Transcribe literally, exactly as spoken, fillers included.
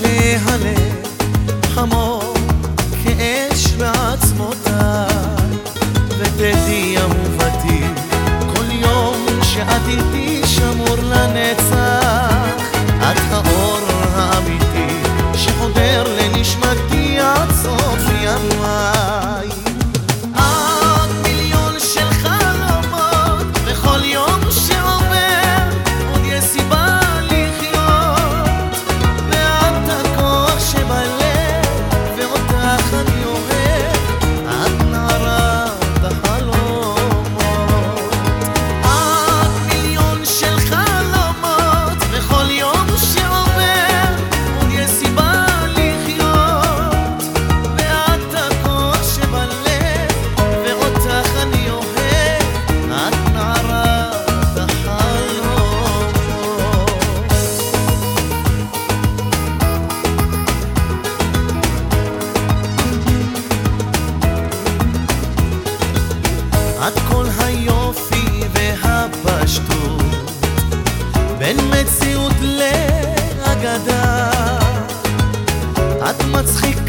שהלב חמור כאש בעצמותיי, ותדעי אהובתי כל יום שאת איתי שמור לנצח. את האור האמיתי שחודר לנשמתי עד סוף ימיי. עוד מיליון של חלומות, וכל יום שעובר עוד יש סיבה לחיות, ואת הכוח שבלב ואותך אני אוהב, את נערת החלומות. עוד מיליון של חלומות, וכל יום שעובר עוד יש סיבה לחיות, ואת הכוח שבלב ואותך אני אוהב, את נערת החלומות. את כל היופי והפשטות בין מציאות לאגדה, את מצחיקה